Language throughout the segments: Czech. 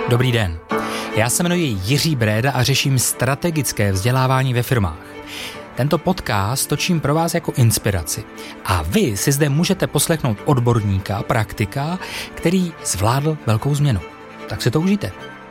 Dobrý den. Já se jmenuji Jiří Bréda a řeším strategické vzdělávání ve firmách. Tento podcast točím pro vás jako inspiraci. A vy si zde můžete poslechnout odborníka, praktika, který zvládl velkou změnu. Tak si to užijte.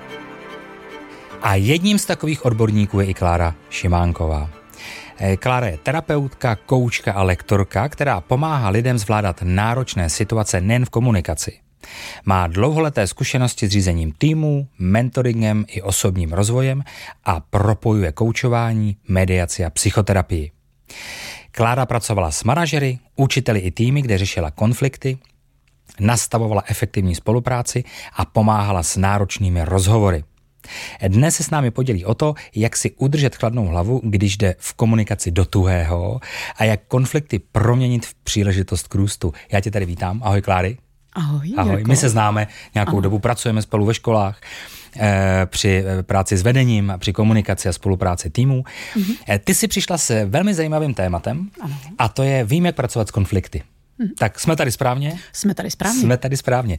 A jedním z takových odborníků je i Klára Šimánková. Klára je terapeutka, koučka a lektorka, která pomáhá lidem zvládat náročné situace nejen v komunikaci. Má dlouholeté zkušenosti s řízením týmů, mentoringem i osobním rozvojem a propojuje koučování, mediaci a psychoterapii. Klára pracovala s manažery, učiteli i týmy, kde řešila konflikty, nastavovala efektivní spolupráci a pomáhala s náročnými rozhovory. Dnes se s námi podělí o to, jak si udržet chladnou hlavu, když jde v komunikaci do tuhého a jak konflikty proměnit v příležitost k růstu. Já tě tady vítám. Ahoj, Kláry. Ahoj. Ahoj. My se známe nějakou dobu, pracujeme spolu ve školách, při práci s vedením, při komunikaci a spolupráci týmů. Ty jsi přišla s velmi zajímavým tématem a to je vím, jak pracovat s konflikty. Tak jsme tady správně? Jsme tady správně.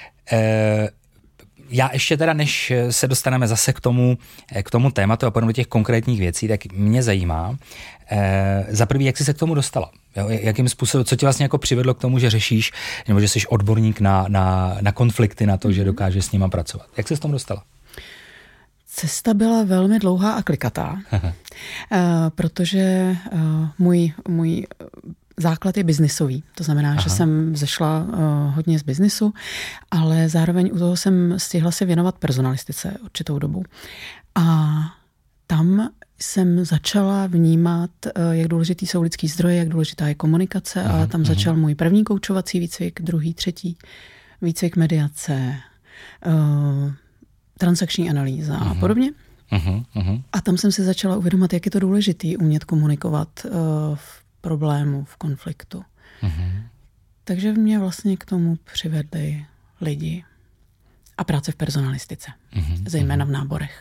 Já ještě teda, než se dostaneme zase k tomu tématu a půjdeme do těch konkrétních věcí, tak mě zajímá, za prvý, jak jsi se k tomu dostala? Jo? Jakým způsobem, co tě vlastně jako přivedlo k tomu, že řešíš, nebo že jsi odborník na konflikty, na to, že dokážeš s nima pracovat? Jak jsi se k tomu dostala? Cesta byla velmi dlouhá a klikatá, protože můj základ je biznisový, to znamená, že jsem zešla hodně z biznisu, ale zároveň u toho jsem stihla se věnovat personalistice určitou dobu. A tam jsem začala vnímat, jak důležitý jsou lidský zdroje, jak důležitá je komunikace a tam začal můj první koučovací výcvik, druhý, třetí výcvik mediace, transakční analýza a podobně. A tam jsem se začala uvědomovat, jak je to důležitý umět komunikovat v problému, v konfliktu. Takže mě vlastně k tomu přivedli lidi a práce v personalistice, zejména v náborech.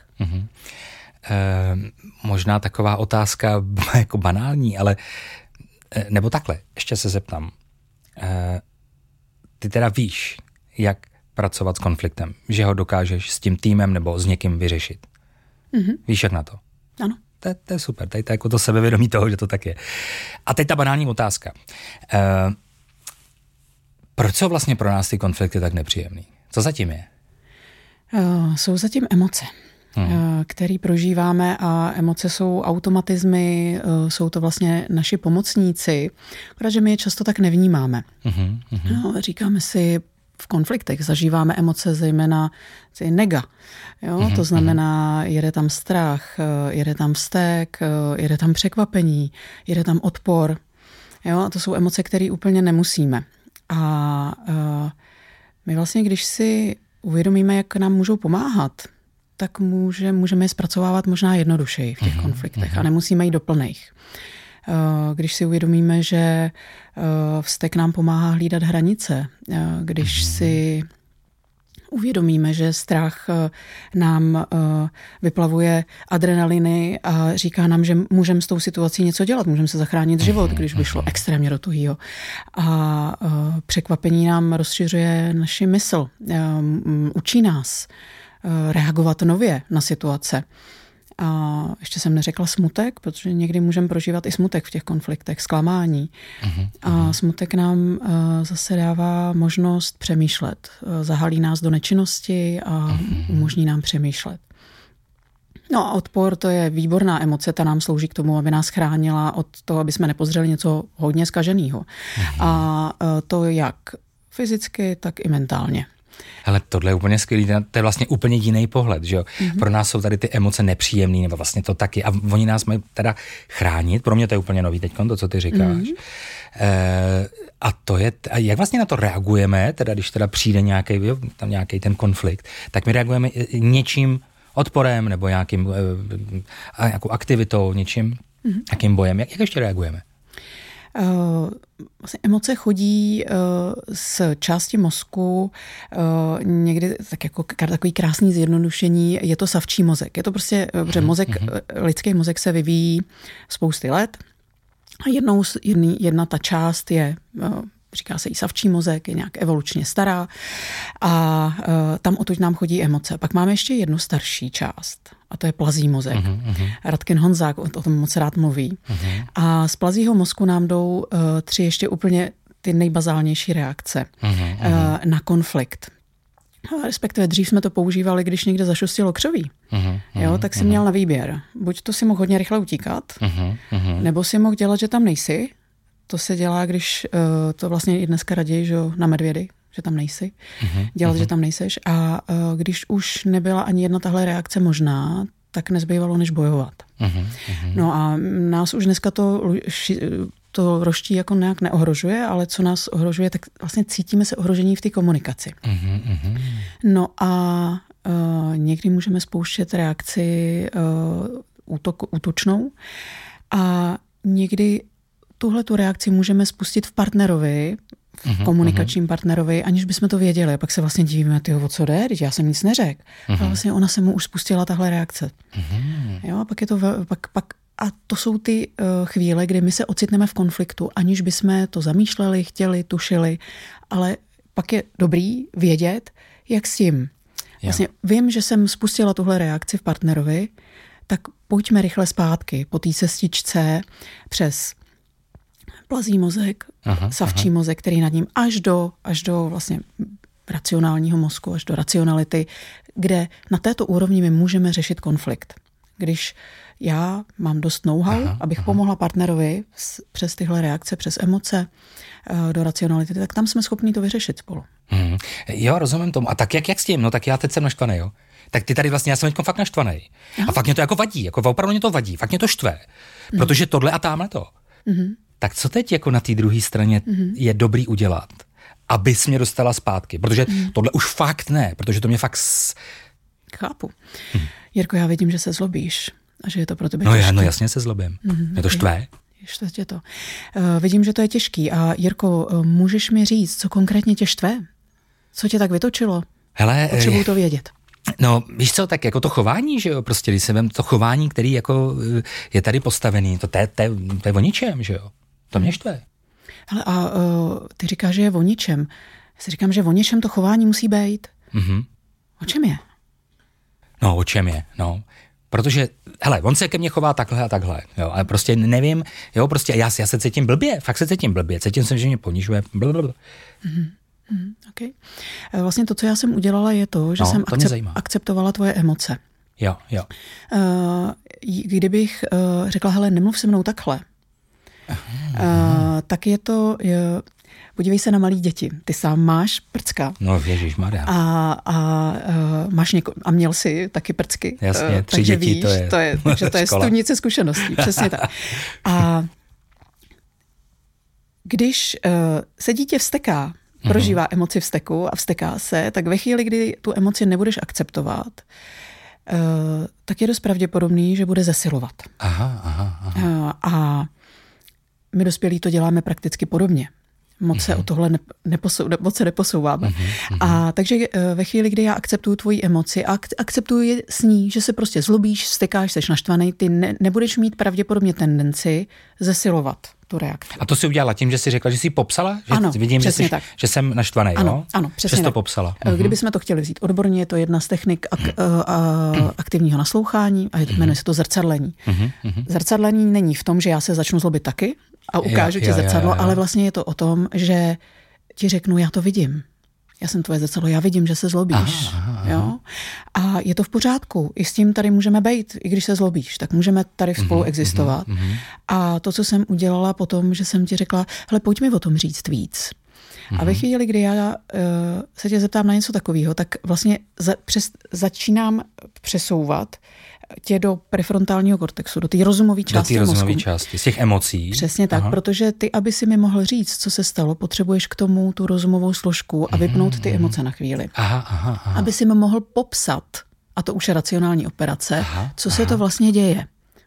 Možná taková otázka jako banální, ale nebo takhle, ještě se zeptám. Ty teda víš, jak pracovat s konfliktem, že ho dokážeš s tím týmem nebo s někým vyřešit. Víš, jak na to? Ano. To je super, tady to jako to sebevědomí toho, že to tak je. A teď ta banální otázka. Proč jsou vlastně pro nás ty konflikty tak nepříjemný? Co zatím je? Jsou zatím emoce, které prožíváme a emoce jsou automatizmy, jsou to vlastně naši pomocníci, protože my je často tak nevnímáme. Říkáme si, v konfliktech zažíváme emoce zejména nega. Jo? To znamená, jede tam strach, jede tam vztek, jede tam překvapení, jede tam odpor. Jo? A to jsou emoce, které úplně nemusíme. A my vlastně, když si uvědomíme, jak nám můžou pomáhat, tak můžeme je zpracovávat možná jednodušeji v těch konfliktech a nemusíme jít do plných. Když si uvědomíme, že vztek nám pomáhá hlídat hranice, když si uvědomíme, že strach nám vyplavuje adrenaliny a říká nám, že můžeme s tou situací něco dělat, můžeme se zachránit život, když by šlo extrémně do tuhýho. A překvapení nám rozšiřuje naši mysl, učí nás reagovat nově na situace. A ještě jsem neřekla smutek, protože někdy můžeme prožívat i smutek v těch konfliktech, zklamání. A smutek nám zase dává možnost přemýšlet. Zahalí nás do nečinnosti a umožní nám přemýšlet. No a odpor, to je výborná emoce, ta nám slouží k tomu, aby nás chránila od toho, aby jsme nepozřeli něco hodně zkaženého. A to jak fyzicky, tak i mentálně. Ale tohle je úplně skvělý, to je vlastně úplně jiný pohled, že jo? Pro nás jsou tady ty emoce nepříjemné, nebo vlastně to taky, a oni nás mají teda chránit, pro mě to je úplně nový teďkon, to, co ty říkáš. A to je, a jak vlastně na to reagujeme, teda když teda přijde nějaký ten konflikt, tak my reagujeme něčím odporem, nebo nějakou aktivitou, něčím, jakým bojem, jak ještě reagujeme? Vlastně emoce chodí z části mozku, někdy tak jako takový krásný zjednodušení, je to savčí mozek. Je to prostě, protože lidský mozek se vyvíjí spousty let a jedna ta část je říká se jí savčí mozek, je nějak evolučně stará a tam odtud nám chodí emoce. Pak máme ještě jednu starší část a to je plazí mozek. Radkin Honzák o tom moc rád mluví. A z plazího mozku nám jdou 3 ještě úplně ty nejbazálnější reakce na konflikt. Respektive dřív jsme to používali, když někde zašustilo křoví. Jo, tak si měl na výběr. Buď to si mohl hodně rychle utíkat, nebo si mohl dělat, že tam nejsi. To se dělá, když to vlastně i dneska raději, že na medvědy, že tam nejsi. Dělat, že tam nejseš. A když už nebyla ani jedna tahle reakce možná, tak nezbývalo, než bojovat. No a nás už dneska to roští jako nějak neohrožuje, ale co nás ohrožuje, tak vlastně cítíme se ohrožení v té komunikaci. No a někdy můžeme spouštět reakci útočnou a někdy tuhletu reakci můžeme spustit v partnerovi, v komunikačním partnerovi, aniž bychom to věděli. A pak se vlastně divíme, o co jde, já jsem nic neřekl. A vlastně ona se mu už spustila tahle reakce. Jo, a pak je to a to jsou ty chvíle, kdy my se ocitneme v konfliktu, aniž bychom to zamýšleli, chtěli, tušili, ale pak je dobrý vědět, jak s tím. Vlastně vím, že jsem spustila tuhle reakci v partnerovi, tak pojďme rychle zpátky po té cestičce přes plazí mozek, savčí mozek, který nad ním až do vlastně racionálního mozku, až do racionality, kde na této úrovni my můžeme řešit konflikt. Když já mám dost know-how, abych pomohla partnerovi přes tyhle reakce, přes emoce do racionality, tak tam jsme schopni to vyřešit spolu. Jo, rozumím tomu. A tak jak s tím? No tak já teď jsem naštvaný, jo. Tak ty tady vlastně, já jsem teď fakt naštvaný. A fakt mě to jako vadí, jako opravdu mě to vadí, fakt mě to štve. Protože tohle a tamhle to. Tak co teď jako na té druhé straně je dobrý udělat, abys mě dostala zpátky? Protože tohle už fakt ne, protože to mě fakt... Chápu. Jirko, já vidím, že se zlobíš a že je to pro tebe těžké. No jasně se zlobím. Mě to štve. Štve tě to. Vidím, že to je těžký. A Jirko, můžeš mi říct, co konkrétně tě štve? Co tě tak vytočilo? Hele, potřebuju to vědět. No, víš co, tak jako to chování, že jo, prostě, když se vem to chování, který jako je tady postavený, to je o ničem, že jo. To mě štve. Hele, a ty říkáš, že je o ničem. Já si říkám, že o něčem to chování musí být. O čem je? No, o čem je, no. Protože, hele, on se ke mně chová takhle a takhle, jo, ale prostě nevím, jo, prostě já se cítím blbě, fakt se cítím blbě, cítím se, že mě ponižuje, blablabla. Okay. Vlastně to, co já jsem udělala, je to, že jsem akceptovala tvoje emoce. Jo. Kdybych řekla, hele, nemluv se mnou takhle, tak je to... Podívej se na malý děti. Ty sám máš prcka. No, ježišmarja. A měl jsi taky prcky. Jasně, 3 děti, víš, to je studnice zkušeností. Přesně tak. A když se dítě vzteká, prožívá emoci vzteku a vzteká se, tak ve chvíli, kdy tu emoci nebudeš akceptovat, tak je dost pravděpodobný, že bude zesilovat. A my dospělí to děláme prakticky podobně. Moc se o tohle moc se neposouváme. A takže ve chvíli, kdy já akceptuju tvoji emoci a akceptuju s ní, že se prostě zlobíš, vztekáš, seš naštvaný, ty nebudeš mít pravděpodobně tendenci zesilovat tu reakci. A to si udělala tím, že jsi řekla, že jsi popsala? Že ano, vidím, že jsem naštvaný, jo? Ano, přesně že jsi to tak. popsala. Kdybychom to chtěli vzít odborně, je to jedna z technik aktivního naslouchání a jmenuje se to zrcadlení. Zrcadlení není v tom, že já se začnu zlobit taky a ukážu ti zrcadlo, ale vlastně je to o tom, že ti řeknu, já to vidím. Já jsem tvoje zrcadlo, já vidím, že se zlobíš. Jo? A je to v pořádku. I s tím tady můžeme být, i když se zlobíš, tak můžeme tady spolu existovat. A to, co jsem udělala potom, že jsem ti řekla, hele, pojď mi o tom říct víc. A ve chvíli, kdy já se tě zeptám na něco takového, tak vlastně začínám přesouvat tě do prefrontálního kortexu, do té rozumové části mozku. Do té rozumové části, z těch emocí. Přesně tak, protože ty, aby si mi mohl říct, co se stalo, potřebuješ k tomu tu rozumovou složku a vypnout ty emoce na chvíli. Aby si mi mohl popsat, a to už je racionální operace, co se to vlastně děje.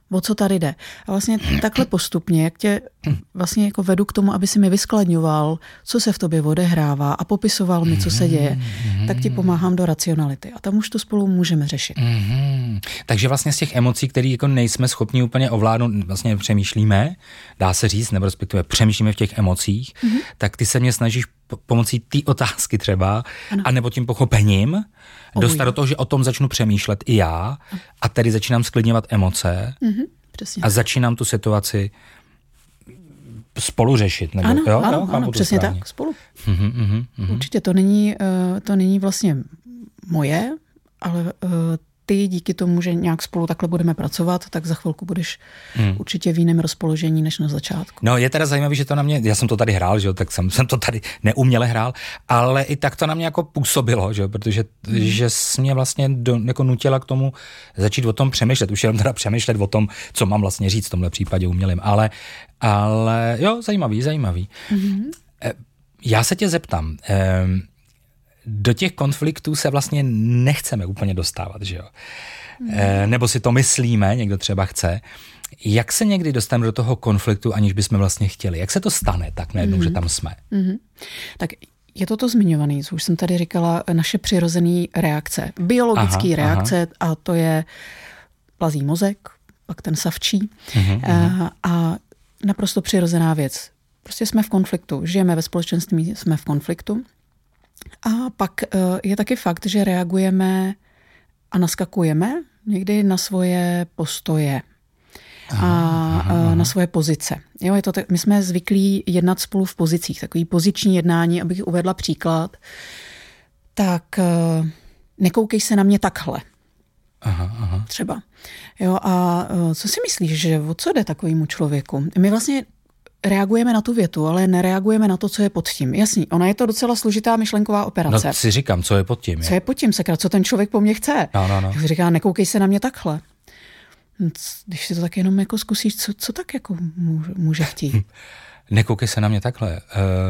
O co tady jde? A vlastně takhle postupně, jak tě vlastně jako vedu k tomu, aby si mi vyskladňoval, co se v tobě odehrává a popisoval mi, co se děje, tak ti pomáhám do racionality. A tam už to spolu můžeme řešit. Takže vlastně z těch emocí, které jako nejsme schopni úplně ovládnout, vlastně přemýšlíme, dá se říct, nebo respektive přemýšlíme v těch emocích, tak ty se mě snažíš pomocí té otázky třeba, anebo tím pochopením, dostat do toho, že o tom začnu přemýšlet i já a tedy začínám sklidňovat emoce a začínám tu situaci spolu řešit. Nebo, ano, přesně tak, spolu. Určitě to není vlastně moje, ale ty díky tomu, že nějak spolu takhle budeme pracovat, tak za chvilku budeš určitě v jiném rozpoložení než na začátku. No je teda zajímavý, že to na mě, já jsem to tady hrál, že? Tak jsem to tady neuměle hrál, ale i tak to na mě jako působilo, že? Protože že jsi mě vlastně jako nutila k tomu začít o tom přemýšlet, už jenom teda přemýšlet o tom, co mám vlastně říct v tomhle případě umělým, ale jo, zajímavý. Já se tě zeptám, do těch konfliktů se vlastně nechceme úplně dostávat, že jo? Nebo si to myslíme, někdo třeba chce. Jak se někdy dostaneme do toho konfliktu, aniž bychom vlastně chtěli? Jak se to stane tak najednou, že tam jsme? Tak je to zmiňovaný, co už jsem tady říkala, naše přirozené reakce, biologické reakce, a to je plazí mozek, pak ten savčí a naprosto přirozená věc. Prostě jsme v konfliktu, žijeme ve společenství, jsme v konfliktu. A pak je taky fakt, že reagujeme a naskakujeme někdy na svoje postoje a na svoje pozice. Jo, je to tak, my jsme zvyklí jednat spolu v pozicích, takový poziční jednání, abych uvedla příklad. Tak nekoukej se na mě takhle. Třeba. Jo, a co si myslíš, že o co jde takovému člověku? My vlastně reagujeme na tu větu, ale nereagujeme na to, co je pod tím. Jasný, ona je to docela složitá myšlenková operace. No si říkám, co je pod tím. Co je pod tím, sakra, co ten člověk po mně chce. No. Jak říká, nekoukej se na mě takhle. Když si to tak jenom jako zkusíš, co tak jako může chtít? Nekoukej se na mě takhle.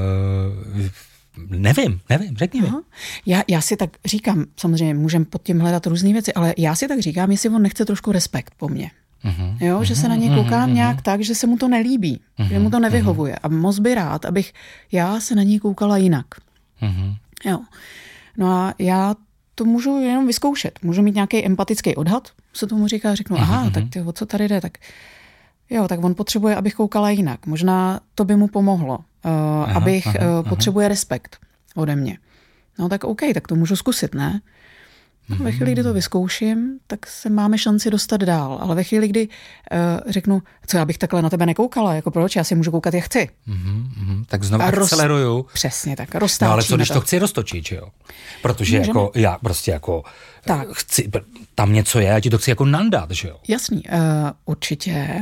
Nevím, řekni mi. Já si tak říkám, samozřejmě můžeme pod tím hledat různé věci, ale já si tak říkám, jestli on nechce trošku respekt po mně. Jo, že se na něj koukám nějak tak, že se mu to nelíbí, že mu to nevyhovuje a moc by rád, abych já se na něj koukala jinak. Jo. No a já to můžu jenom vyzkoušet. Můžu mít nějaký empatický odhad, se tomu říká, řeknu, tak ty, o co tady jde, tak jo, tak on potřebuje, abych koukala jinak. Možná to by mu pomohlo, potřebuje respekt ode mě. No tak OK, tak to můžu zkusit, ne? Ve chvíli, kdy to vyzkouším, tak se máme šanci dostat dál. Ale ve chvíli, kdy řeknu, co já bych takhle na tebe nekoukala, jako proč, já si můžu koukat, jak chci. Tak znovu akceleruju. Přesně tak, roztáčíme. No ale co, když to chci roztočit, že jo? Protože jako já prostě jako chci, tam něco je, já ti to chci jako nandat, že jo? Jasný, určitě.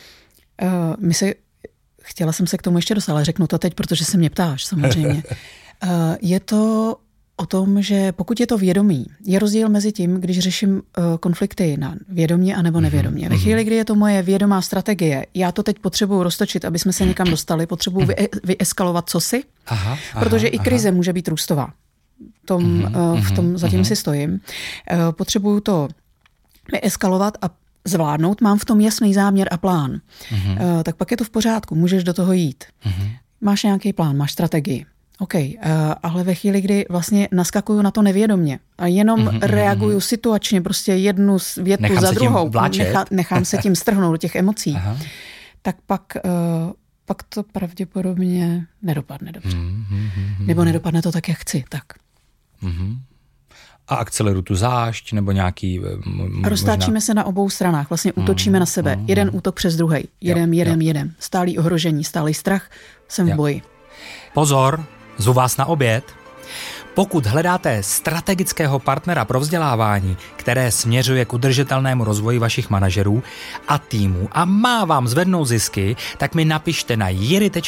Chtěla jsem se k tomu ještě dostat, ale řeknu to teď, protože se mě ptáš, samozřejmě. Je to o tom, že pokud je to vědomí, je rozdíl mezi tím, když řeším konflikty na vědomě a nebo nevědomě. Ve chvíli, kdy je to moje vědomá strategie, já to teď potřebuji roztočit, aby jsme se někam dostali, potřebuji vyeskalovat cosi, protože i krize může být růstová. V tom zatím si stojím. Potřebuju to vyeskalovat a zvládnout, mám v tom jasný záměr a plán. Tak pak je to v pořádku, můžeš do toho jít. Máš nějaký plán, máš strategii. OK, ale ve chvíli, kdy vlastně naskakuju na to nevědomě a jenom reaguju situačně, prostě jednu větu nechám za druhou, nechám se tím strhnout do těch emocí, tak pak to pravděpodobně nedopadne dobře. Nebo nedopadne to tak, jak chci. Tak. A akceleruju tu zášť, nebo nějaký... Roztáčíme se na obou stranách, vlastně útočíme na sebe. Jeden útok přes druhej. Jedem. Stálý ohrožení, stálý strach, jsem v boji. Pozor, zvu vás na oběd. Pokud hledáte strategického partnera pro vzdělávání, které směřuje k udržitelnému rozvoji vašich manažerů a týmů a má vám zvednout zisky, tak mi napište na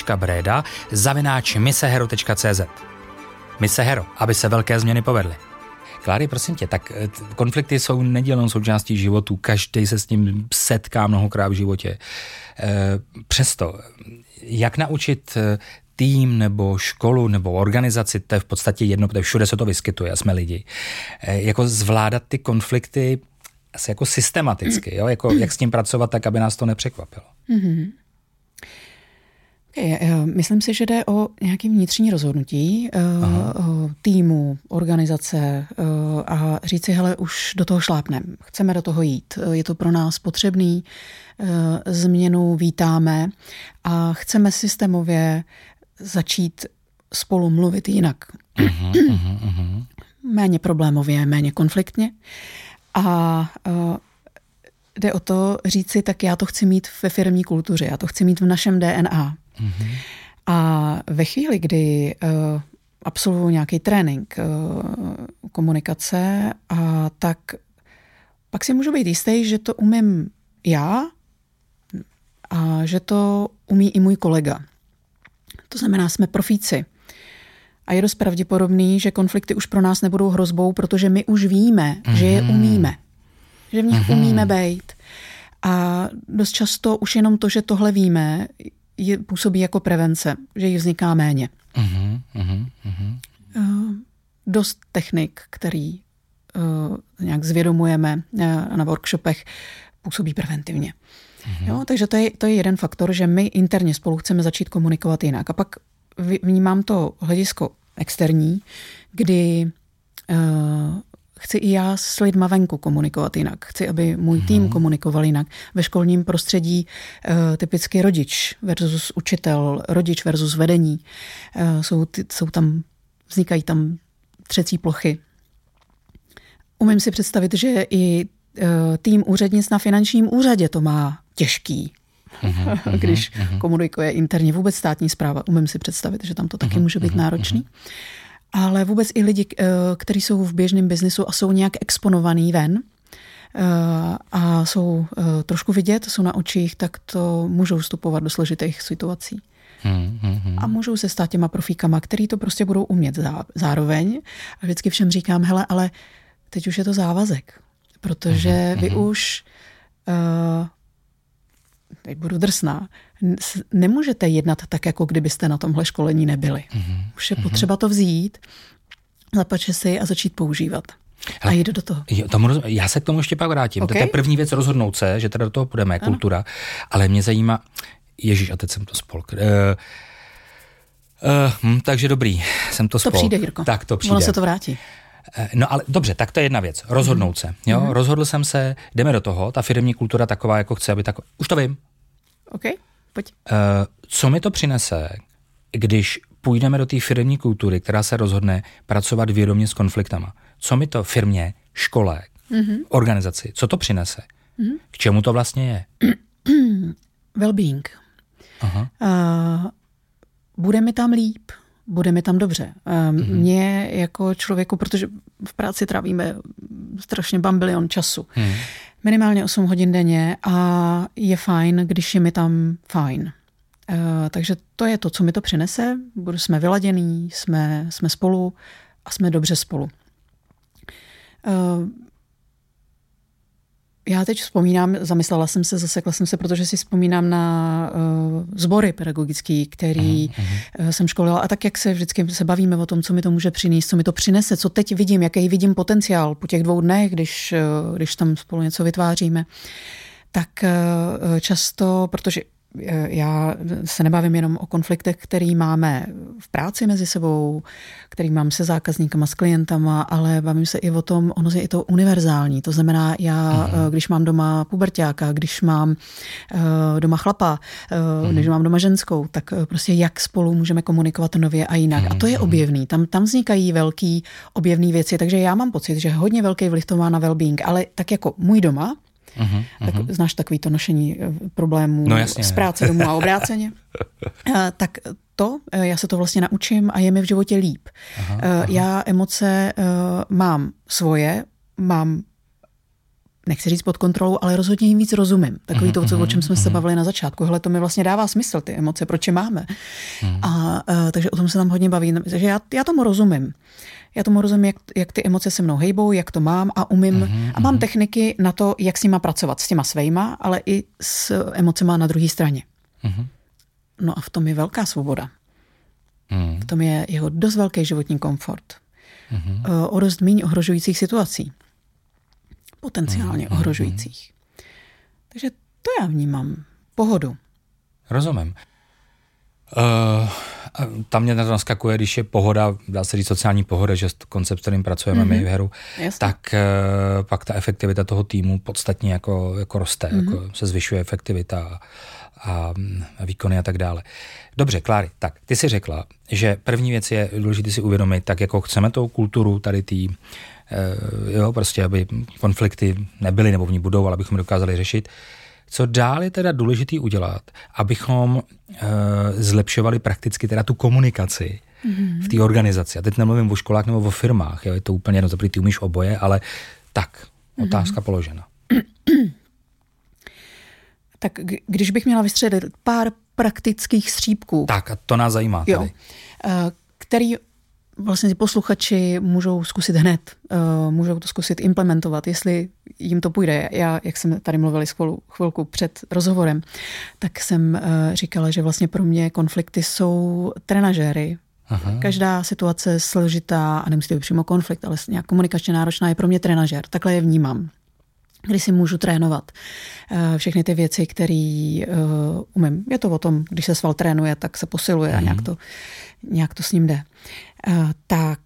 jiry.breda@misehero.cz. Mise Hero, aby se velké změny povedly. Kláry, prosím tě, tak konflikty jsou nedílnou součástí životu, každý se s tím setká mnohokrát v životě. Přesto, jak naučit tým nebo školu nebo organizaci, to je v podstatě jedno, protože všude se to vyskytuje, jsme lidi, jako zvládat ty konflikty asi jako systematicky, jo? Jako, jak s tím pracovat tak, aby nás to nepřekvapilo. Mm-hmm. Okay, myslím si, že jde o nějaké vnitřní rozhodnutí týmu, organizace a říci, hele, už do toho šlápneme, chceme do toho jít, je to pro nás potřebný, změnu vítáme a chceme systémově začít spolu mluvit jinak. Méně problémově, méně konfliktně. A jde o to říci, tak já to chci mít ve firmní kultuře, já to chci mít v našem DNA. A ve chvíli, kdy absolvuju nějaký trénink komunikace, tak pak si můžu být jistý, že to umím já a že to umí i můj kolega. To znamená, jsme profíci. A je dost pravděpodobný, že konflikty už pro nás nebudou hrozbou, protože my už víme, že je umíme. Že v nich umíme bejt. A dost často už jenom to, že tohle víme, působí jako prevence, že jich vzniká méně. Dost technik, který nějak zvědomujeme na workshopech, působí preventivně. Jo, takže to je jeden faktor, že my interně spolu chceme začít komunikovat jinak. A pak vnímám to hledisko externí, kdy chci i já s lidma venku komunikovat jinak. Chci, aby můj tým komunikoval jinak. Ve školním prostředí typicky rodič versus učitel, rodič versus vedení. Vznikají tam třecí plochy. Umím si představit, že i tým úřednic na finančním úřadě to má těžký, když komunikuje interně vůbec státní správa. Umím si představit, že tam to taky může být náročný. Ale vůbec i lidi, kteří jsou v běžném biznisu a jsou nějak exponovaný ven a jsou trošku vidět, jsou na očích, tak to můžou vstupovat do složitých situací. A můžou se stát těma profíkama, který to prostě budou umět zároveň. A vždycky všem říkám, hele, ale teď už je to závazek, protože vy už, teď budu drsná, nemůžete jednat tak, jako kdybyste na tomhle školení nebyli. Už je potřeba to vzít, zapače si a začít používat. A jít do toho. Já se k tomu ještě pak vrátím. Okay. To je první věc rozhodnout se, že teda do toho půjdeme, kultura. Ale mě zajímá, ježíš, a teď jsem to spolk. Takže dobrý, jsem to spolk. To přijde, Jirko. Tak to přijde. Ono se to vrátí. No ale dobře, tak to je jedna věc. Rozhodnout se. Jo? Rozhodl jsem se, jdeme do toho. Ta firemní kultura taková, jako chce, aby taková. Už to vím. OK, pojď. Co mi to přinese, když půjdeme do té firemní kultury, která se rozhodne pracovat vědomě s konfliktama? Co mi to firmě, škole, organizaci, co to přinese? K čemu to vlastně je? Well-being. Bude mi tam líp, bude mi tam dobře. Mně jako člověku, protože v práci trávíme strašně bambilion času. Minimálně 8 hodin denně a je fajn, když je mi tam fajn. Takže to je to, co mi to přinese. Jsme vyladění, jsme spolu a jsme dobře spolu. Já teď vzpomínám, zamyslela jsem se, zasekla jsem se, protože si vzpomínám na sbory pedagogický, který jsem školila. A tak, jak se vždycky bavíme o tom, co mi to může přinést, co mi to přinese, co teď vidím, jaký vidím potenciál po těch 2 dnech, když tam spolu něco vytváříme, tak často, protože já se nebavím jenom o konfliktech, který máme v práci mezi sebou, který mám se zákazníkama, s klientama, ale bavím se i o tom, ono je i to univerzální. To znamená, já, když mám doma puberťáka, když mám doma chlapa, když mám doma ženskou, tak prostě jak spolu můžeme komunikovat nově a jinak. A to je objevný. Tam vznikají velký objevný věci, takže já mám pocit, že hodně velký vliv to má na well-being, ale tak jako můj doma, tak znáš takový to nošení problémů z práce domů a obráceně. Tak já se to vlastně naučím a je mi v životě líp. Já emoce mám svoje, nechci říct pod kontrolou, ale rozhodně jim víc rozumím. Takový to, o čem jsme se bavili na začátku. Hele, to mi vlastně dává smysl, ty emoce, proč je máme. Takže o tom se tam hodně baví. Takže já tomu rozumím. Já tomu rozumím, jak ty emoce se mnou hejbou, jak to mám a umím. A mám techniky na to, jak s nima pracovat, s těma svejma, ale i s emocema na druhé straně. No a v tom je velká svoboda. V tom je jeho dost velký životní komfort. O dost méně ohrožujících situací. potenciálně ohrožujících. Takže to já vnímám. Pohodu. Rozumím. Tam mě na to naskakuje, když je pohoda, dá se říct sociální pohoda, že koncept, s kterým pracujeme my v Heru, tak pak ta efektivita toho týmu podstatně jako roste, jako se zvyšuje efektivita a výkony a tak dále. Dobře, Kláry, tak ty jsi řekla, že první věc je důležité si uvědomit, tak jako chceme tou kulturu tady prostě aby konflikty nebyly nebo v ní budou, ale abychom dokázali řešit. Co dál je teda důležitý udělat, abychom zlepšovali prakticky teda tu komunikaci v té organizaci. A teď nemluvím o školách nebo o firmách, jo, je to úplně jedno, ty umíš oboje, ale tak, otázka položena. Tak když bych měla vystřelit pár praktických střípků. Tak a to nás zajímá tady. Jo, který vlastně posluchači můžou zkusit hned, můžou to zkusit implementovat, jestli jim to půjde. Já, jak jsme tady mluvili chvilku před rozhovorem, tak jsem říkala, že vlastně pro mě konflikty jsou trenažéry. Aha. Každá situace je složitá a nemusí to být přímo konflikt, ale nějak komunikačně náročná je pro mě trenažér. Takhle je vnímám. Kdy si můžu trénovat všechny ty věci, které umím. Je to o tom, když se sval trénuje, tak se posiluje a nějak to s ním jde. Tak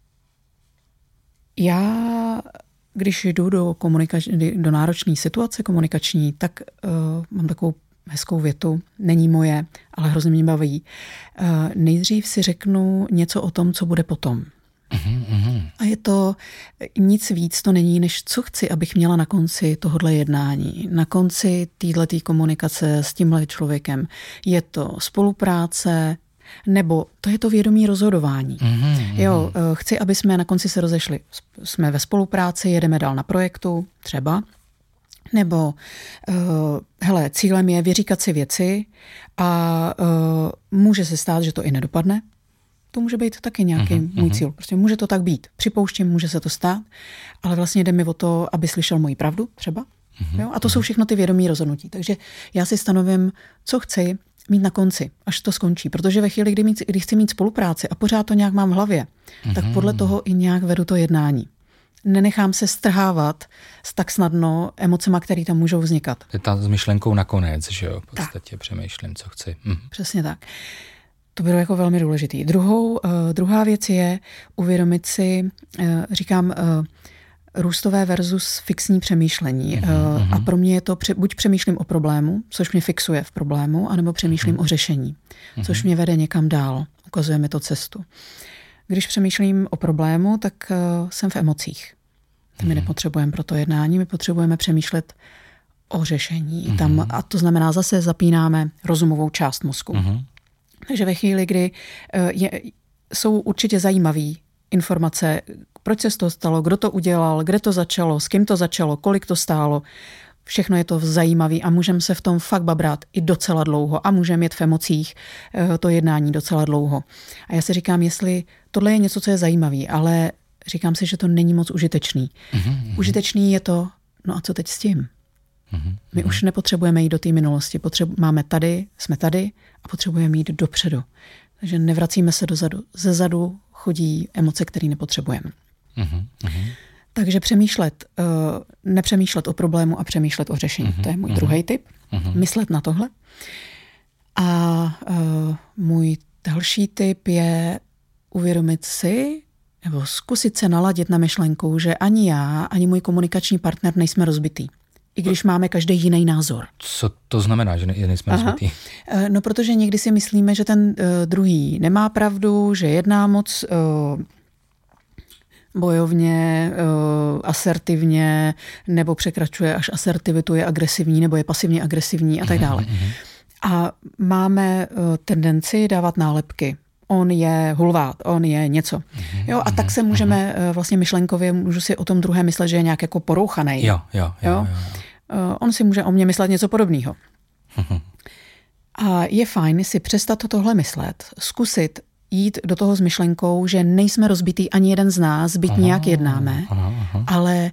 já, když jdu do náročné situace komunikační, tak mám takovou hezkou větu, není moje, ale hrozně mě baví. Nejdřív si řeknu něco o tom, co bude potom. A je to nic víc, to není, než co chci, abych měla na konci tohohle jednání, na konci téhletý komunikace s tímhle člověkem. Je to spolupráce, nebo to je to vědomí rozhodování. Jo, chci, aby jsme na konci se rozešli. Jsme ve spolupráci, jedeme dál na projektu, třeba. Nebo, hele, cílem je vyříkat si věci a může se stát, že to i nedopadne. To může být taky nějaký můj cíl. Prostě může to tak být. Připouštím, může se to stát, ale vlastně jde mi o to, aby slyšel moji pravdu třeba. Jo? A to jsou všechno ty vědomí rozhodnutí. Takže já si stanovím, co chci mít na konci, až to skončí. Protože ve chvíli, kdy chci mít spolupráci a pořád to nějak mám v hlavě, tak podle toho i nějak vedu to jednání. Nenechám se strhávat tak snadno emocema, které tam můžou vznikat. Je ta s myšlenkou nakonec, že jo? V podstatě přemýšlím, co chci. Přesně tak. To bylo jako velmi důležitý. Druhá věc je uvědomit si, říkám, růstové versus fixní přemýšlení. A pro mě je to, buď přemýšlím o problému, což mě fixuje v problému, anebo přemýšlím o řešení, což mě vede někam dál. Ukazuje mi to cestu. Když přemýšlím o problému, tak jsem v emocích. My nepotřebujeme pro to jednání, my potřebujeme přemýšlet o řešení. A to znamená, zase zapínáme rozumovou část mozku. Takže ve chvíli, kdy jsou určitě zajímavé informace, proč se to stalo, kdo to udělal, kde to začalo, s kým to začalo, kolik to stálo, všechno je to zajímavé a můžeme se v tom fakt babrat i docela dlouho a můžeme jet v emocích to jednání docela dlouho. A já si říkám, jestli tohle je něco, co je zajímavé, ale říkám si, že to není moc užitečný. Užitečný je to, no a co teď s tím? My už nepotřebujeme jít do té minulosti. Máme tady, jsme tady a potřebujeme jít dopředu. Takže nevracíme se dozadu. Zezadu chodí emoce, které nepotřebujeme. Takže nepřemýšlet o problému a přemýšlet o řešení. To je můj druhý tip. Myslet na tohle. A můj další tip je uvědomit si, nebo zkusit se naladit na myšlenku, že ani já, ani můj komunikační partner nejsme rozbitý. I když máme každý jiný názor. Co to znamená, že nejsme rozbitý? No, protože někdy si myslíme, že ten druhý nemá pravdu, že jedná moc bojovně, asertivně, nebo překračuje až asertivitu, je agresivní, nebo je pasivně agresivní a tak dále. A máme tendenci dávat nálepky. On je hulvát, on je něco. Jo, a tak se můžeme vlastně myšlenkově, můžu si o tom druhé myslet, že je nějak jako porouchanej. Jo. On si může o mě myslet něco podobného. A je fajn si přestat tohle myslet, zkusit jít do toho s myšlenkou, že nejsme rozbitý ani jeden z nás, byť nějak jednáme, ale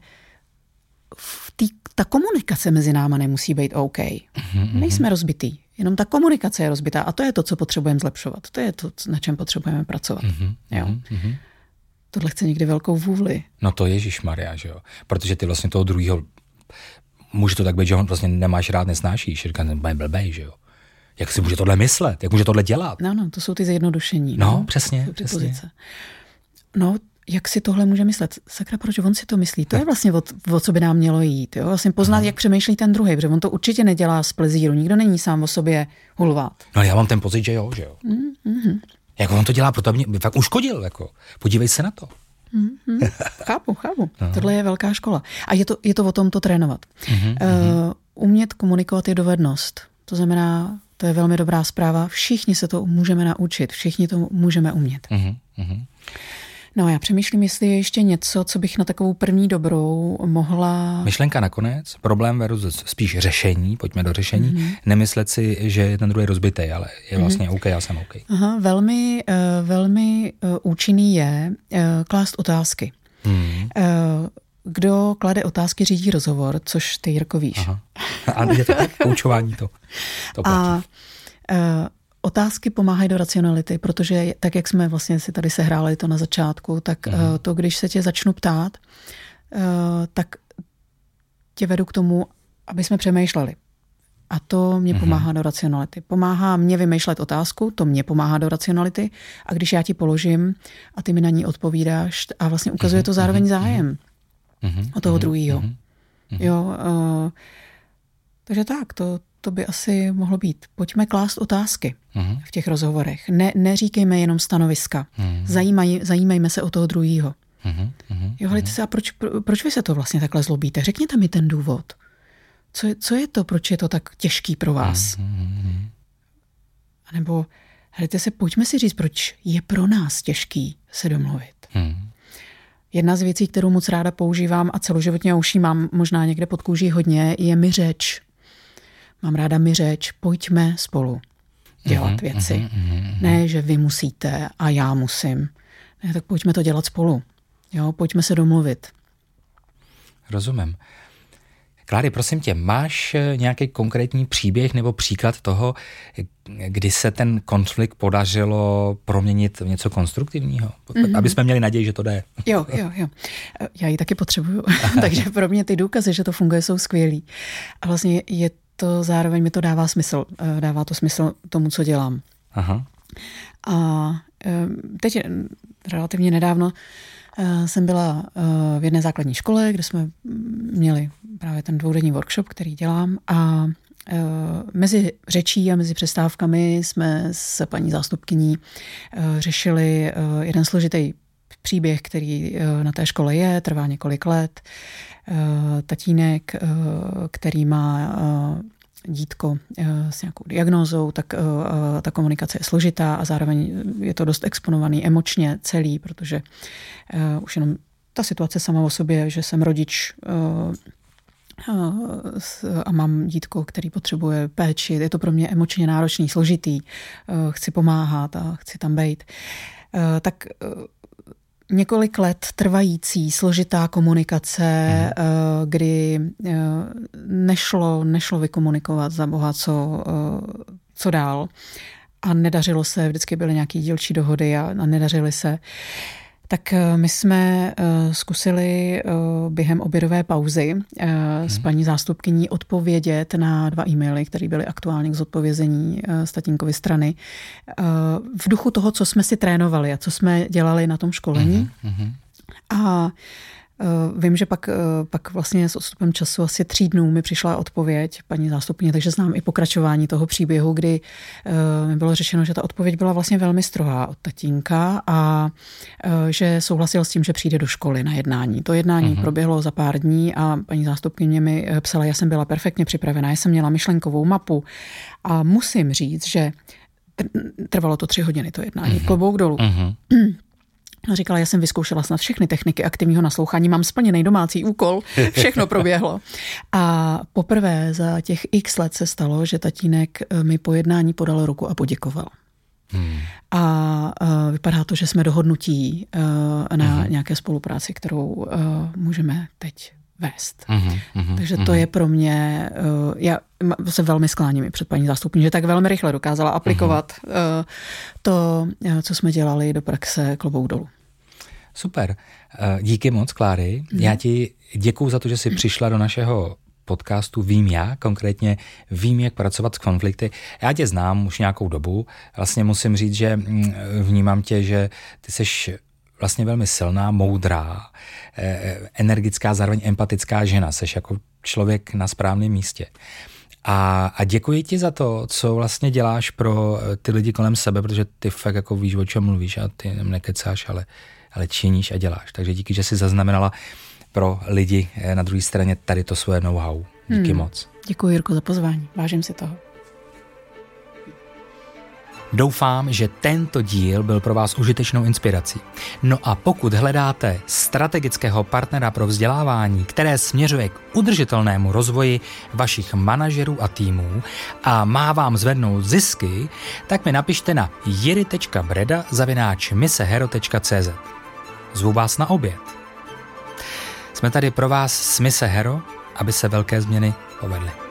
ta komunikace mezi náma nemusí být OK. Nejsme rozbitý, jenom ta komunikace je rozbitá a to je to, co potřebujeme zlepšovat. To je to, na čem potřebujeme pracovat. Jo. tohle chce někdy velkou vůli. No to ježišmarja, že jo. Protože ty vlastně toho druhýho, může to tak být, že on vlastně nemáš rád, nesnášíš. Říká, ten blbej, že jo. Jak si může tohle myslet? Jak může tohle dělat? No, to jsou ty zjednodušení. No, přesně. Pozice. No, jak si tohle může myslet? Sakra, proč on si to myslí? To je vlastně o co by nám mělo jít. Jo? Vlastně poznat, jak přemýšlí ten druhý, protože on to určitě nedělá z plezíru. Nikdo není sám o sobě hulvát. No ale já mám ten pocit, že jo. Mm-hmm. Jako on to dělá, proto mě fakt uškodil. Jako. Podívej se na to. Mm-hmm. Chápu. No. Tohle je velká škola. A je to o tom to trénovat. Umět komunikovat je dovednost. To znamená, to je velmi dobrá zpráva. Všichni se to můžeme naučit. Všichni to můžeme umět. No já přemýšlím, jestli je ještě něco, co bych na takovou první dobrou mohla... Myšlenka nakonec, problém versus spíš řešení, pojďme do řešení. Nemyslet si, že je ten druhý rozbitý, ale je vlastně OK, já jsem OK. Aha, velmi účinný je klást otázky. Kdo klade otázky, řídí rozhovor, což ty, Jirko, víš. Aha. A je to poučování to platí. Otázky pomáhají do racionality, protože tak, jak jsme vlastně si tady sehráli to na začátku, tak to, když se tě začnu ptát, tak tě vedu k tomu, aby jsme přemýšleli. A to mě pomáhá do racionality. Pomáhá mě vymýšlet otázku, to mě pomáhá do racionality. A když já ti položím a ty mi na ní odpovídáš a vlastně ukazuje to zároveň zájem o toho druhýho. Jo, takže tak, to by asi mohlo být. Pojďme klást otázky v těch rozhovorech. Neříkejme jenom stanoviska. Zajímejme se o toho druhýho. Jo, hledajte se, a proč vy se to vlastně takhle zlobíte? Řekněte mi ten důvod. Co je to, proč je to tak těžký pro vás? A nebo hledajte se, pojďme si říct, proč je pro nás těžký se domluvit. Jedna z věcí, kterou moc ráda používám a celoživotně už ji mám možná někde pod kůží hodně, je mi řeč. Mám ráda mi řeč, pojďme spolu dělat věci. Ne, že vy musíte a já musím. Ne, tak pojďme to dělat spolu. Jo, pojďme se domluvit. Rozumím. Kláry, prosím tě, máš nějaký konkrétní příběh nebo příklad toho, kdy se ten konflikt podařilo proměnit v něco konstruktivního? Aby jsme měli naději, že to jde. Jo. Já ji taky potřebuju. Takže pro mě ty důkazy, že to funguje, jsou skvělý. A vlastně je to zároveň mi to dává smysl. Dává to smysl tomu, co dělám. Aha. A teď relativně nedávno jsem byla v jedné základní škole, kde jsme měli právě ten 2denní workshop, který dělám, a mezi řečí a mezi přestávkami jsme s paní zástupkyní řešili jeden složitý příběh, který na té škole je, trvá několik let. Tatínek, který má dítko s nějakou diagnózou, tak ta komunikace je složitá a zároveň je to dost exponovaný emočně celý, protože už jenom ta situace sama o sobě, že jsem rodič a mám dítko, který potřebuje péči, je to pro mě emočně náročný, složitý, chci pomáhat a chci tam být. Tak několik let trvající složitá komunikace, kdy nešlo vykomunikovat za boha, co dál. A nedařilo se, vždycky byly nějaké dílčí dohody a nedařily se. Tak my jsme zkusili během obědové pauzy s paní zástupkyní odpovědět na 2 e-maily, které byly aktuálně k zodpovězení z tatínkovy strany. V duchu toho, co jsme si trénovali a co jsme dělali na tom školení. A vím, že pak vlastně s odstupem času asi 3 dnů mi přišla odpověď paní zástupkyně, takže znám i pokračování toho příběhu, kdy mi bylo řečeno, že ta odpověď byla vlastně velmi strohá od tatínka a že souhlasil s tím, že přijde do školy na jednání. To jednání proběhlo za pár dní a paní zástupkyně mi psala, já jsem byla perfektně připravená, já jsem měla myšlenkovou mapu a musím říct, že trvalo to 3 hodiny to jednání, klobouk dolů. Říkala, já jsem vyzkoušela snad všechny techniky aktivního naslouchání, mám splněný domácí úkol, všechno proběhlo. A poprvé za těch x let se stalo, že tatínek mi po jednání podal ruku a poděkoval. A vypadá to, že jsme dohodnutí na nějaké spolupráci, kterou můžeme teď vést. Takže to je pro mě, já se velmi skláním před paní zástupkyní, že tak velmi rychle dokázala aplikovat to, co jsme dělali do praxe, klobouk dolů. Super. Díky moc, Kláry. Já ti děkuju za to, že jsi přišla do našeho podcastu Vím já, konkrétně vím, jak pracovat s konflikty. Já tě znám už nějakou dobu. Vlastně musím říct, že vnímám tě, že ty jsi vlastně velmi silná, moudrá, energická, zároveň empatická žena. Jsi jako člověk na správném místě. A děkuji ti za to, co vlastně děláš pro ty lidi kolem sebe, protože ty fakt jako víš, o čem mluvíš a ty nekecáš, ale činíš a děláš. Takže díky, že jsi zaznamenala pro lidi na druhé straně tady to svoje know-how. Díky moc. Děkuji, Jirko, za pozvání. Vážím si toho. Doufám, že tento díl byl pro vás užitečnou inspirací. No a pokud hledáte strategického partnera pro vzdělávání, které směřuje k udržitelnému rozvoji vašich manažerů a týmů a má vám zvednout zisky, tak mi napište na jiri.breda@misehero.cz. Zvu vás na oběd. Jsme tady pro vás s Mise Hero, aby se velké změny povedly.